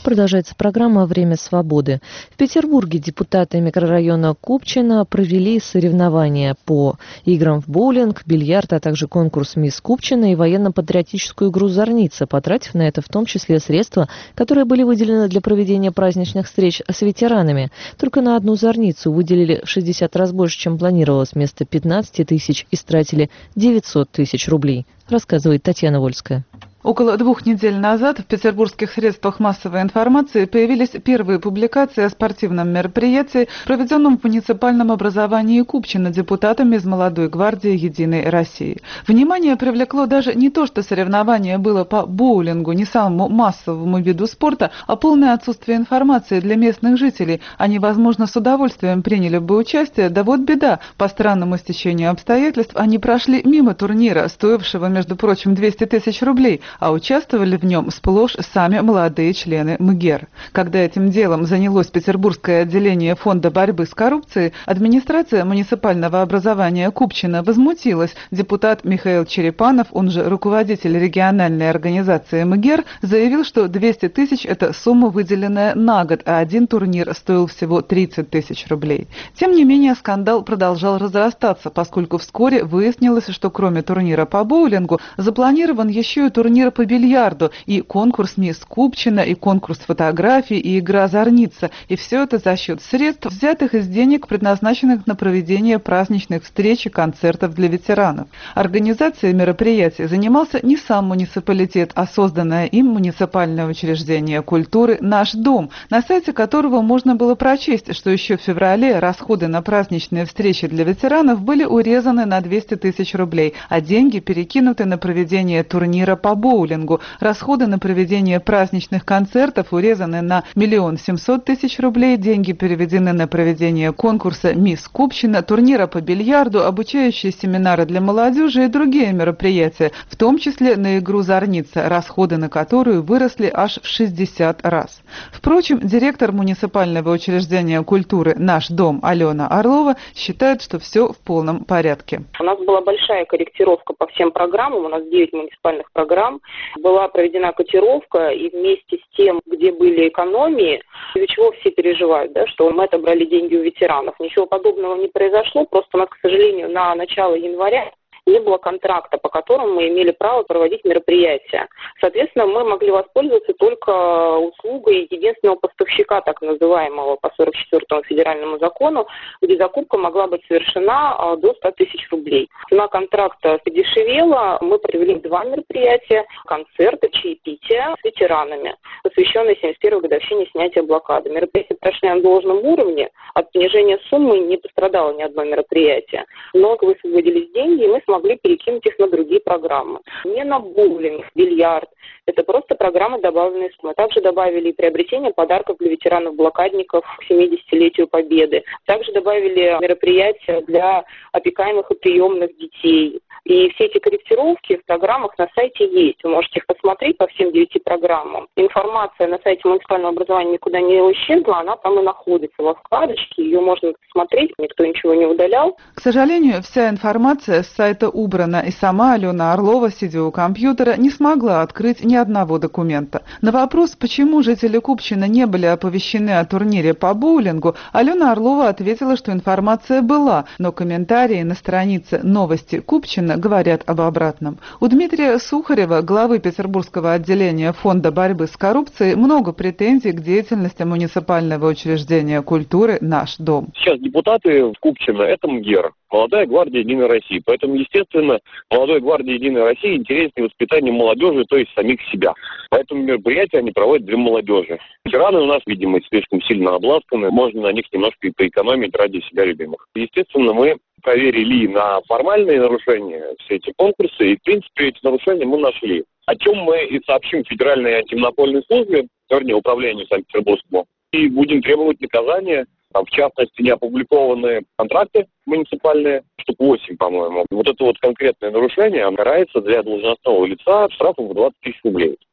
Продолжается программа «Время свободы». В Петербурге депутаты микрорайона Купчино провели соревнования по играм в боулинг, бильярд, а также конкурс «Мисс Купчино» и военно-патриотическую игру «Зорница», потратив на это в том числе средства, которые были выделены для проведения праздничных встреч с ветеранами. Только на одну «Зорницу» выделили в 60 раз больше, чем планировалось. Вместо 15 тысяч истратили 900 тысяч рублей, рассказывает Татьяна Вольская. Около 2 недель назад в петербургских средствах массовой информации появились первые публикации о спортивном мероприятии, проведенном в муниципальном образовании Купчино депутатами из Молодой гвардии «Единой России». Внимание привлекло даже не то, что соревнование было по боулингу, не самому массовому виду спорта, а полное отсутствие информации для местных жителей. Они, возможно, с удовольствием приняли бы участие, да вот беда. По странному стечению обстоятельств они прошли мимо турнира, стоившего, между прочим, 200 тысяч рублей, а участвовали в нем сплошь сами молодые члены МГЕР. Когда этим делом занялось Петербургское отделение Фонда борьбы с коррупцией, администрация муниципального образования Купчино возмутилась. Депутат Михаил Черепанов, он же руководитель региональной организации МГЕР, заявил, что 200 тысяч – это сумма, выделенная на год, а один турнир стоил всего 30 тысяч рублей. Тем не менее, скандал продолжал разрастаться, поскольку вскоре выяснилось, что кроме турнира по боулингу запланирован еще и турнир по бильярду, и конкурс «Мисс Купчино», и конкурс фотографий, и игра «Зорница». И все это за счет средств, взятых из денег, предназначенных на проведение праздничных встреч и концертов для ветеранов. Организацией мероприятия занимался не сам муниципалитет, а созданное им муниципальное учреждение культуры «Наш дом», на сайте которого можно было прочесть, что еще в феврале расходы на праздничные встречи для ветеранов были урезаны на 200 тысяч рублей, а деньги перекинуты на проведение турнира по боулингу. Расходы на проведение праздничных концертов урезаны на 1 700 000 рублей, деньги переведены на проведение конкурса «Мисс Купчино», турнира по бильярду, обучающие семинары для молодежи и другие мероприятия, в том числе на игру «Зорница», расходы на которую выросли аж в 60 раз. Впрочем, директор муниципального учреждения культуры «Наш дом» Алена Орлова считает, что все в полном порядке. У нас была большая корректировка по всем программам, у нас 9 муниципальных программ. Была проведена котировка, и вместе с тем, где были экономии, из-за чего все переживают, да, что мы отобрали деньги у ветеранов. Ничего подобного не произошло, просто у нас, к сожалению, на начало января не было контракта, по которому мы имели право проводить мероприятия. Соответственно, мы могли воспользоваться только услугой единственного поставщика, так называемого, по 44-му федеральному закону, где закупка могла быть совершена до 100 тысяч рублей. Цена контракта подешевела, мы провели 2 мероприятия, концерты, чаепития с ветеранами, посвященные 71-й годовщине снятия блокады. Мероприятия прошли на должном уровне, от снижения суммы не пострадало ни одно мероприятие. Но высвободились деньги, и мы смогли перекинуть их на другие программы. Не на боулинг, бильярд. Это просто программы добавленные суммы. Также добавили и приобретение подарков для ветеранов-блокадников к 70-летию Победы. Также добавили мероприятия для опекаемых и приемных детей. И все эти корректировки в программах на сайте есть. Вы можете их посмотреть по всем 9 программам. Информация на сайте муниципального образования никуда не исчезла, она там и находится во вкладочке. Ее можно посмотреть, никто ничего не удалял. К сожалению, вся информация с сайта убрана, и сама Алена Орлова, сидя у компьютера, не смогла открыть ни одного документа. На вопрос, почему жители Купчино не были оповещены о турнире по боулингу, Алена Орлова ответила, что информация была, но комментарии на странице «Новости Купчино» говорят об обратном. У Дмитрия Сухарева, главы Петербургского отделения Фонда борьбы с коррупцией, много претензий к деятельности муниципального учреждения культуры «Наш дом». Сейчас депутаты в Купчино – это МГЕР, Молодая гвардия Единой России. Поэтому, естественно, Молодой гвардии Единой России интереснее воспитание молодежи, то есть самих себя. Поэтому мероприятия они проводят для молодежи. Ветераны у нас, видимо, слишком сильно обласканы. Можно на них немножко и поэкономить ради себя любимых. Естественно, мы проверили на формальные нарушения все эти конкурсы, и, в принципе, эти нарушения мы нашли. О чем мы и сообщим Федеральной антимонопольной службе, вернее, управлению Санкт-Петербургскому, и будем требовать наказания. Там, в частности, не опубликованные контракты муниципальные, штук 8, по-моему. Вот это вот конкретное нарушение карается для должностного лица штрафом в 20 тысяч рублей.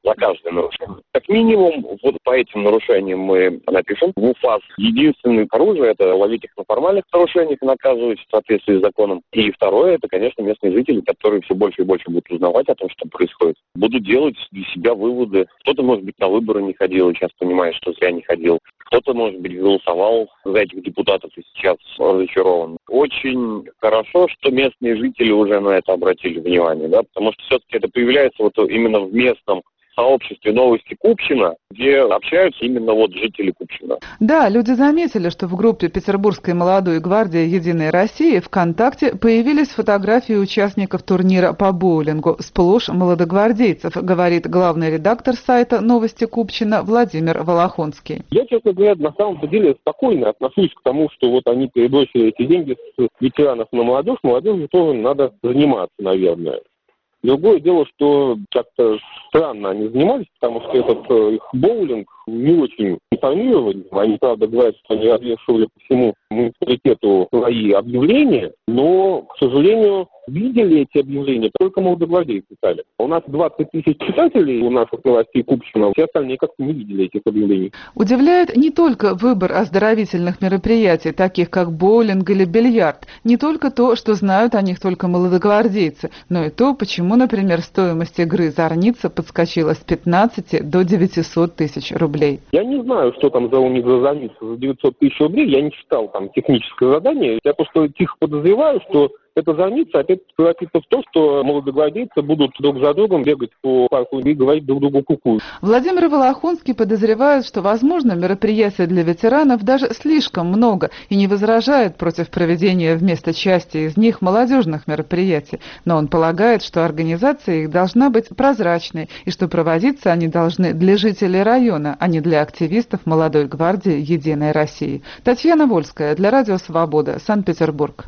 за каждое нарушение. Как минимум, вот по этим нарушениям мы напишем в УФАС. Единственное оружие – это ловить их на формальных нарушениях и наказывать в соответствии с законом. И второе – это, конечно, местные жители, которые все больше и больше будут узнавать о том, что происходит. Будут делать для себя выводы. Кто-то, может быть, на выборы не ходил и сейчас понимает, что зря не ходил. Кто-то, может быть, голосовал за этих депутатов и сейчас разочарован. Очень хорошо, что местные жители уже на это обратили внимание, да, потому что все-таки это появляется вот именно в местном сообществе «Новости Купчино», где общаются именно вот жители Купчино. Да, люди заметили, что в группе Петербургской молодой гвардии «Единой России» ВКонтакте появились фотографии участников турнира по боулингу, сплошь молодогвардейцев, говорит главный редактор сайта «Новости Купчино» Владимир Волохонский. Я, честно говоря, на самом деле спокойно отношусь к тому, что вот они перебросили эти деньги с ветеранов на молодежь. Молодежи тоже надо заниматься, наверное. Другое дело, что как-то странно они занимались, потому что этот их боулинг не очень информировали. Они, правда, говорят, что они развешивали по всему муниципалитету свои объявления, но, к сожалению, видели эти объявления только молодогвардейцы писали. У нас 20 тысяч читателей у наших новостей Купчино, все остальные как-то не видели этих объявлений. Удивляет не только выбор оздоровительных мероприятий, таких как боулинг или бильярд, не только то, что знают о них только молодогвардейцы, но и то, почему, например, стоимость игры «Зорница» подскочила с 15 до 900 тысяч рублей. Я не знаю, что там у них за «Зорница» за 900 тысяч рублей, я не читал там техническое задание, я просто тихо подозреваю, что эта «Зорница» опять превратится в то, что молодогвардейцы будут друг за другом бегать по парку и говорить друг другу ку-ку. Владимир Волохонский подозревает, что, возможно, мероприятий для ветеранов даже слишком много и не возражает против проведения вместо части из них молодежных мероприятий. Но он полагает, что организация их должна быть прозрачной и что проводиться они должны для жителей района, а не для активистов молодой гвардии «Единой России». Татьяна Вольская для Радио Свобода, Санкт-Петербург.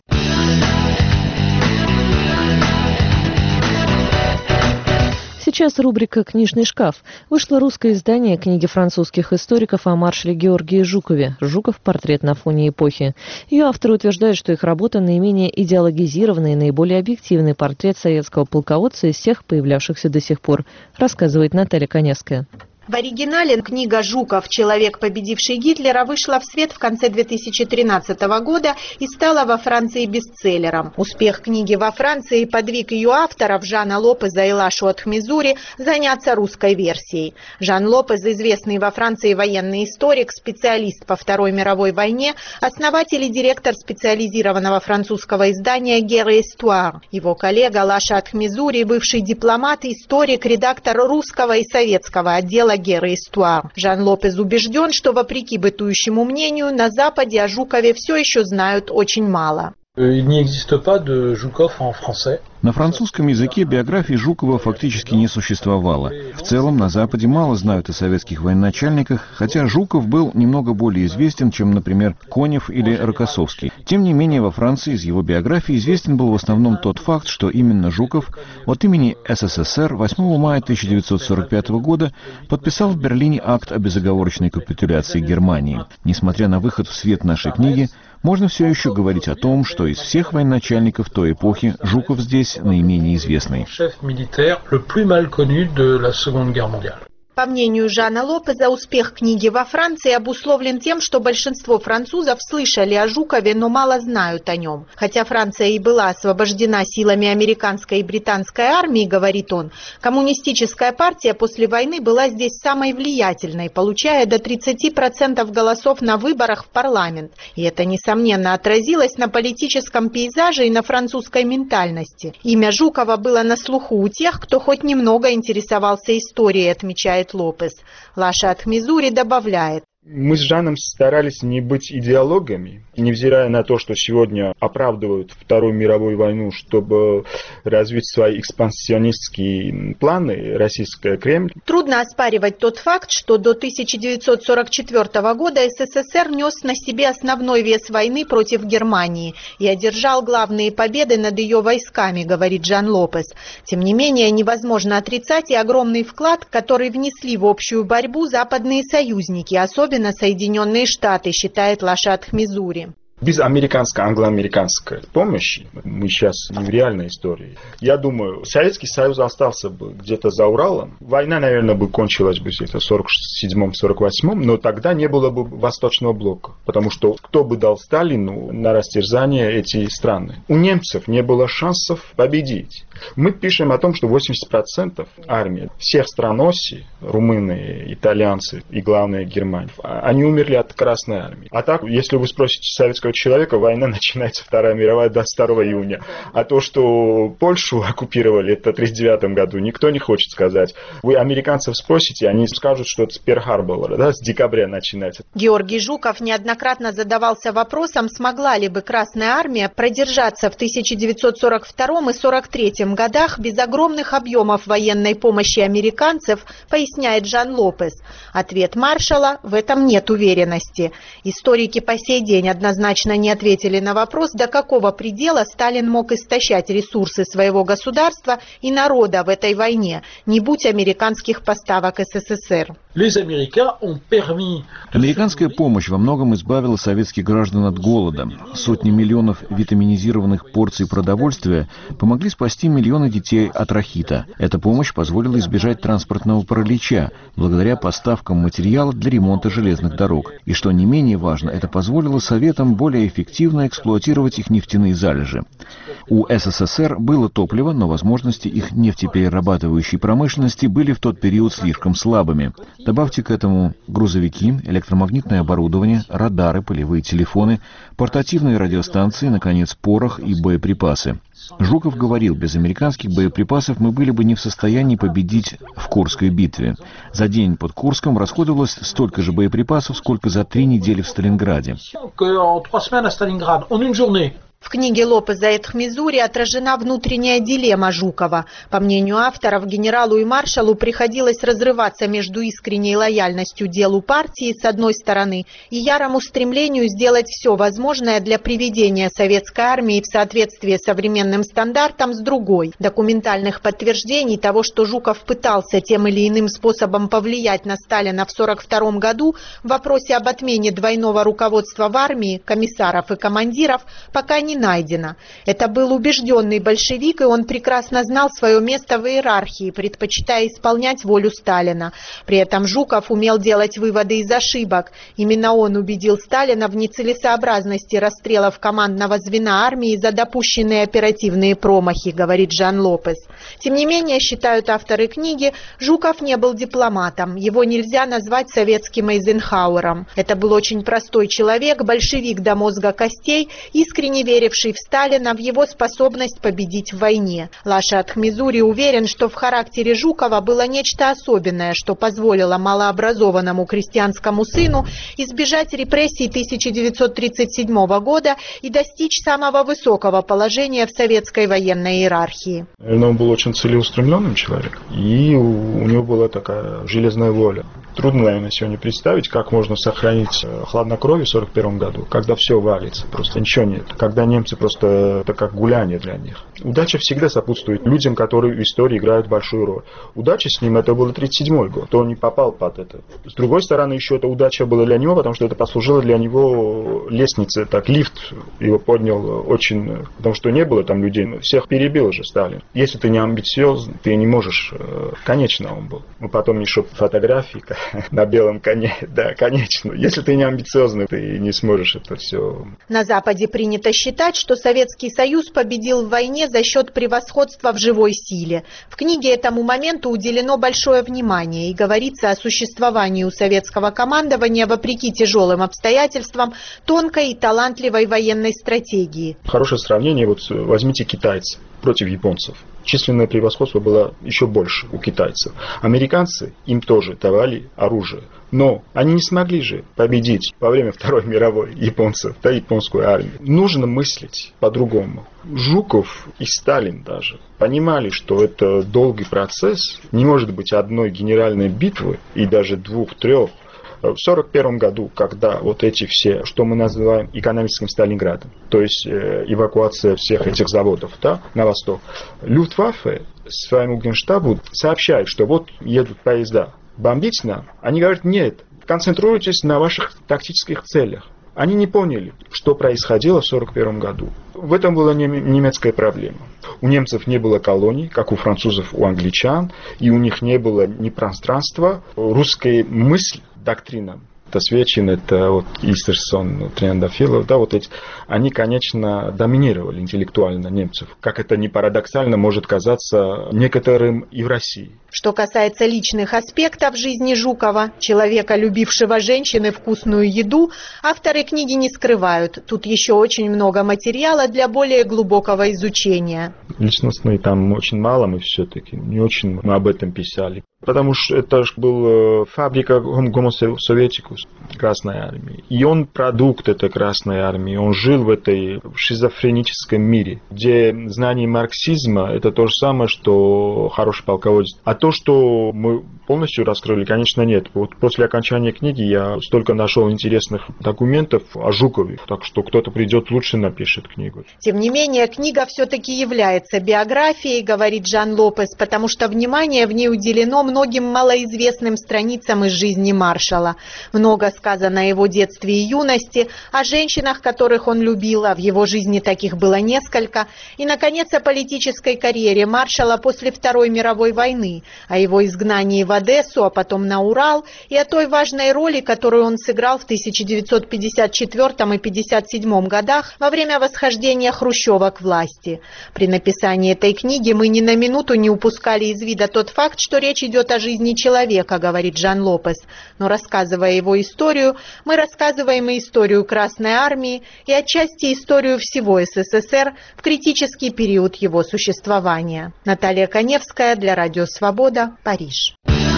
Сейчас рубрика «Книжный шкаф». Вышло русское издание книги французских историков о маршале Георгии Жукове «Жуков. Портрет на фоне эпохи». Ее авторы утверждают, что их работа наименее идеологизированный и наиболее объективный портрет советского полководца из всех появлявшихся до сих пор, рассказывает Наталья Коневская. В оригинале книга «Жуков. Человек, победивший Гитлера» вышла в свет в конце 2013 года и стала во Франции бестселлером. Успех книги во Франции подвиг ее авторов Жана Лопеза и Лашу Атхмизури заняться русской версией. Жан Лопез, известный во Франции военный историк, специалист по Второй мировой войне, основатель и директор специализированного французского издания «Guerre et Histoire». Его коллега Лаша Атхмизури, бывший дипломат, историк, редактор русского и советского отдела «Guerre et Histoire». Жан Лопез убежден, что, вопреки бытующему мнению, на Западе о Жукове все еще знают очень мало. На французском языке биографии Жукова фактически не существовало. В целом, на Западе мало знают о советских военачальниках, хотя Жуков был немного более известен, чем, например, Конев или Рокоссовский. Тем не менее, во Франции из его биографии известен был в основном тот факт, что именно Жуков от имени СССР 8 мая 1945 года подписал в Берлине акт о безоговорочной капитуляции Германии. Несмотря на выход в свет нашей книги, можно все еще говорить о том, что из всех военачальников той эпохи Жуков здесь наименее известный. По мнению Жана Лопеза, успех книги во Франции обусловлен тем, что большинство французов слышали о Жукове, но мало знают о нем. Хотя Франция и была освобождена силами американской и британской армии, говорит он, коммунистическая партия после войны была здесь самой влиятельной, получая до 30% голосов на выборах в парламент. И это, несомненно, отразилось на политическом пейзаже и на французской ментальности. Имя Жукова было на слуху у тех, кто хоть немного интересовался историей, отмечает Лопез. Лаша Атхмизури добавляет. Мы с Жаном старались не быть идеологами, невзирая на то, что сегодня оправдывают Вторую мировую войну, чтобы развить свои экспансионистские планы, российская Кремль. Трудно оспаривать тот факт, что до 1944 года СССР нес на себе основной вес войны против Германии и одержал главные победы над ее войсками, говорит Жан Лопез. Тем не менее, невозможно отрицать и огромный вклад, который внесли в общую борьбу западные союзники, особенно Соединенные Штаты, считает Лаша Атхмизури. Без американской, англо-американской помощи мы сейчас не в реальной истории. Я думаю, Советский Союз остался бы где-то за Уралом. Война, наверное, бы кончилась бы где-то в 47-48, но тогда не было бы Восточного блока. Потому что кто бы дал Сталину на растерзание эти страны? У немцев не было шансов победить. Мы пишем о том, что 80% армии всех стран оси, румыны, итальянцы и, главное, Германия, они умерли от Красной армии. А так, если вы спросите советского человека, война начинается Вторая мировая до 2 июня. А то, что Польшу оккупировали, это в 1939 году, никто не хочет сказать. Вы американцев спросите, они скажут, что это с Перл-Харбора, да, с декабря начинается. Георгий Жуков неоднократно задавался вопросом, смогла ли бы Красная армия продержаться в 1942 и 1943 годах без огромных объемов военной помощи американцев, поясняет Жан Лопес. Ответ маршала: в этом нет уверенности. Историки по сей день однозначно не ответили на вопрос, до какого предела Сталин мог истощать ресурсы своего государства и народа в этой войне, не будь американских поставок СССР. Американская помощь во многом избавила советских граждан от голода. Сотни миллионов витаминизированных порций продовольствия помогли спасти миллионы детей от рахита. Эта помощь позволила избежать транспортного паралича благодаря поставкам материала для ремонта железных дорог. И что не менее важно, это позволило Советам более эффективно эксплуатировать их нефтяные залежи. У СССР было топливо, но возможности их нефтеперерабатывающей промышленности были в тот период слишком слабыми. Добавьте к этому грузовики, электромагнитное оборудование, радары, полевые телефоны, портативные радиостанции, наконец, порох и боеприпасы. Жуков говорил, без американских боеприпасов мы были бы не в состоянии победить в Курской битве. За день под Курском расходовалось столько же боеприпасов, сколько за 3 недели в Сталинграде. В книге Лопеза и Тхмезури отражена внутренняя дилемма Жукова. По мнению авторов, генералу и маршалу приходилось разрываться между искренней лояльностью делу партии с одной стороны и ярому стремлению сделать все возможное для приведения советской армии в соответствие с современным стандартам с другой. Документальных подтверждений того, что Жуков пытался тем или иным способом повлиять на Сталина в 1942 году в вопросе об отмене двойного руководства в армии, комиссаров и командиров, пока не найдено. Это был убежденный большевик, и он прекрасно знал свое место в иерархии, предпочитая исполнять волю Сталина. При этом Жуков умел делать выводы из ошибок. Именно он убедил Сталина в нецелесообразности расстрелов командного звена армии за допущенные оперативные промахи, говорит Жан Лопес. Тем не менее, считают авторы книги, Жуков не был дипломатом. Его нельзя назвать советским Эйзенхауэром. Это был очень простой человек, большевик до мозга костей, искренне веривший в Сталина, в его способность победить в войне. Лаша Тхмезури уверен, что в характере Жукова было нечто особенное, что позволило малообразованному крестьянскому сыну избежать репрессий 1937 года и достичь самого высокого положения в советской военной иерархии. Он был очень целеустремленным человеком, и у него была такая железная воля. Трудно, наверное, сегодня представить, как можно сохранить хладнокровие в 1941 году, когда все валится, просто ничего нет. Когда немцы просто, это как гуляние для них. Удача всегда сопутствует людям, которые в истории играют большую роль. Удача с ним, это был 1937 год, он не попал под это. С другой стороны, еще эта удача была для него, потому что это послужило для него лестницей, так лифт его поднял очень, потому что не было там людей, всех перебил же Сталин. Если ты не амбициозный, ты не можешь, конечно он был. Мы потом еще фотографии на белом коне, да, конечно. Если ты не амбициозный, ты не сможешь это все. На Западе принято считать, что Советский Союз победил в войне за счет превосходства в живой силе. В книге этому моменту уделено большое внимание и говорится о существовании у советского командования, вопреки тяжелым обстоятельствам, тонкой и талантливой военной стратегии. Хорошее сравнение, вот возьмите китайцев против японцев. Численное превосходство было еще больше у китайцев. Американцы им тоже давали оружие. Но они не смогли же победить во время Второй мировой японцев, да, японскую армию. Нужно мыслить по-другому. Жуков и Сталин даже понимали, что это долгий процесс. Не может быть одной генеральной битвы и даже 2-3. В 1941 году, когда вот эти все, что мы называем экономическим Сталинградом, то есть эвакуация всех этих заводов, да, на восток, Люфтваффе своему генштабу сообщает, что вот едут поезда, бомбить нам. Они говорят, нет, концентрируйтесь на ваших тактических целях. Они не поняли, что происходило в 1941 году. В этом была немецкая проблема. У немцев не было колоний, как у французов, у англичан, и у них не было ни пространства. Русская мысль, доктрина, это Свечин, это вот Истерсон, Триандафилов, да, вот эти, они, конечно, доминировали интеллектуально немцев. Как это ни парадоксально может казаться некоторым и в России. Что касается личных аспектов жизни Жукова, человека, любившего женщин и вкусную еду, авторы книги не скрывают. Тут еще очень много материала для более глубокого изучения. Личностные там очень мало, мы все-таки не очень мы об этом писали. Потому что это же была фабрика Homo Sovieticus, Красной Армии. И он продукт этой Красной Армии. Он жил в этой шизофреническом мире, где знание марксизма это то же самое, что хороший полководец. А то, что мы полностью раскрыли, конечно, нет. Вот после окончания книги я столько нашел интересных документов о Жукове, так что кто-то придет, лучше напишет книгу. Тем не менее, книга все-таки является биографией, говорит Жан Лопес, потому что внимание в ней уделено многим малоизвестным страницам из жизни маршала. Много сказано о его детстве и юности, о женщинах, которых он любил, а в его жизни таких было несколько, и, наконец, о политической карьере маршала после Второй мировой войны, о его изгнании в Одессу, а потом на Урал, и о той важной роли, которую он сыграл в 1954 и 1957 годах во время восхождения Хрущева к власти. При написании этой книги мы ни на минуту не упускали из вида тот факт, что речь идет о жизни человека, говорит Жан Лопес. Но рассказывая его историю, мы рассказываем и историю Красной Армии, и отчасти историю всего СССР в критический период его существования. Наталья Коневская для Радио Свобода, Париж.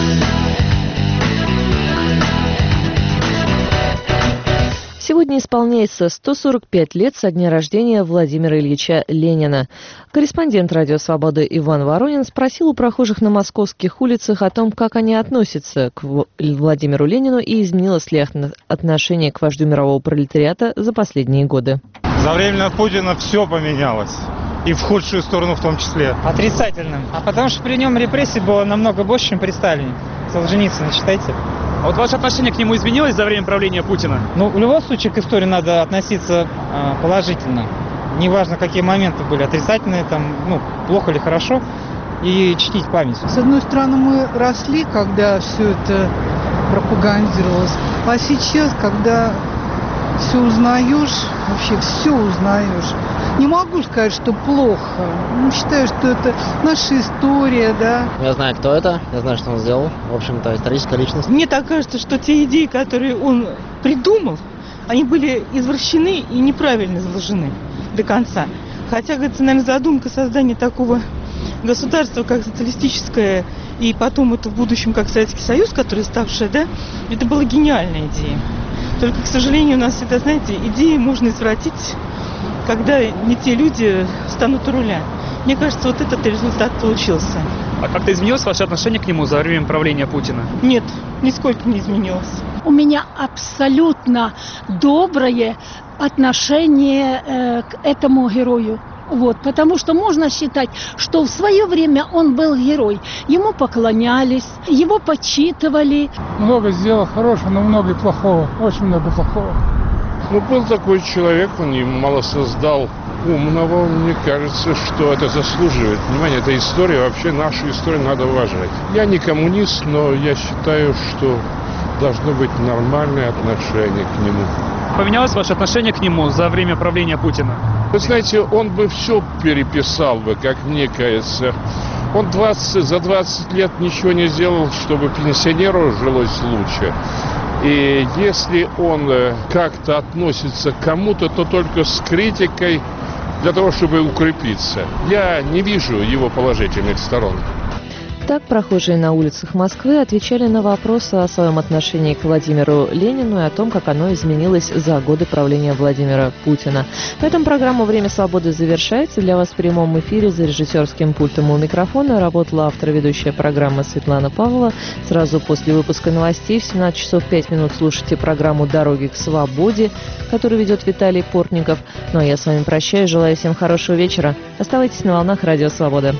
Сегодня исполняется 145 лет со дня рождения Владимира Ильича Ленина. Корреспондент «Радио Свобода» Иван Воронин спросил у прохожих на московских улицах о том, как они относятся к Владимиру Ленину и изменилось ли отношение к вождю мирового пролетариата за последние годы. За время Путина все поменялось. И в худшую сторону в том числе. Отрицательным. А потому что при нем репрессий было намного больше, чем при Сталине. Солженицына, считайте. А вот ваше отношение к нему изменилось за время правления Путина? Ну, в любом случае, к истории надо относиться положительно. Неважно, какие моменты были отрицательные, там, плохо или хорошо, и чтить память. С одной стороны, мы росли, когда все это пропагандировалось. А сейчас, когда все узнаешь, вообще все узнаешь. Не могу сказать, что плохо. Считаю, что это наша история, да. Я знаю, кто это, я знаю, что он сделал. В общем-то, историческая личность. Мне так кажется, что те идеи, которые он придумал, они были извращены и неправильно изложены до конца. Хотя, говорится, наверное, задумка создания такого государства, как социалистическое, и потом это в будущем как Советский Союз, который ставший, да, это была гениальная идея. Только, к сожалению, у нас всегда, знаете, идеи можно извратить, когда не те люди станут у руля. Мне кажется, вот этот результат получился. А как-то изменилось ваше отношение к нему за время правления Путина? Нет, нисколько не изменилось. У меня абсолютно доброе отношение к этому герою. Потому что можно считать, что в свое время он был герой. Ему поклонялись, его почитывали. Много сделал хорошего, но много и плохого. Очень много плохого. Был такой человек, он и мало создал умного. Мне кажется, что это заслуживает внимания. Эта история, вообще нашу историю надо уважать. Я не коммунист, но я считаю, что должно быть нормальное отношение к нему. Поменялось ваше отношение к нему за время правления Путина? Вы знаете, он бы все переписал бы, как мне кажется. Он за 20 лет ничего не сделал, чтобы пенсионеру жилось лучше. И если он как-то относится к кому-то, то только с критикой для того, чтобы укрепиться. Я не вижу его положительных сторон. Так прохожие на улицах Москвы отвечали на вопросы о своем отношении к Владимиру Ленину и о том, как оно изменилось за годы правления Владимира Путина. На этом программа «Время свободы» завершается. Для вас в прямом эфире за режиссерским пультом у микрофона работала автор-ведущая программы Светлана Павлова. Сразу после выпуска новостей в 17 часов 5 минут слушайте программу «Дороги к свободе», которую ведет Виталий Портников. Ну а я с вами прощаюсь, желаю всем хорошего вечера. Оставайтесь на волнах Радио Свобода.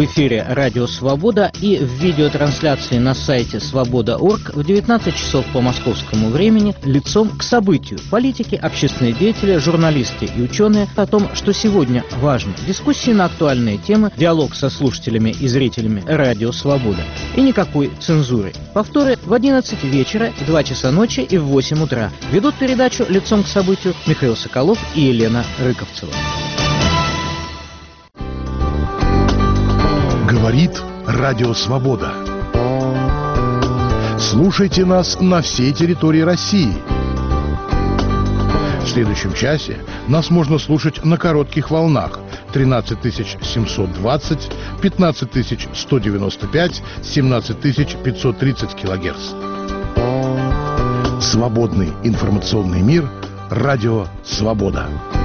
В эфире «Радио Свобода» и в видеотрансляции на сайте свобода.орг в 19 часов по московскому времени «Лицом к событию». Политики, общественные деятели, журналисты и ученые о том, что сегодня важно. Дискуссии на актуальные темы, диалог со слушателями и зрителями «Радио Свобода». И никакой цензуры. Повторы в 11 вечера, в 2 часа ночи и в 8 утра. Ведут передачу «Лицом к событию» Михаил Соколов и Елена Рыковцева. Говорит Радио Свобода. Слушайте нас на всей территории России. В следующем часе нас можно слушать на коротких волнах 13 720, 15 195, 17 530 килогерц. Свободный информационный мир. Радио Свобода.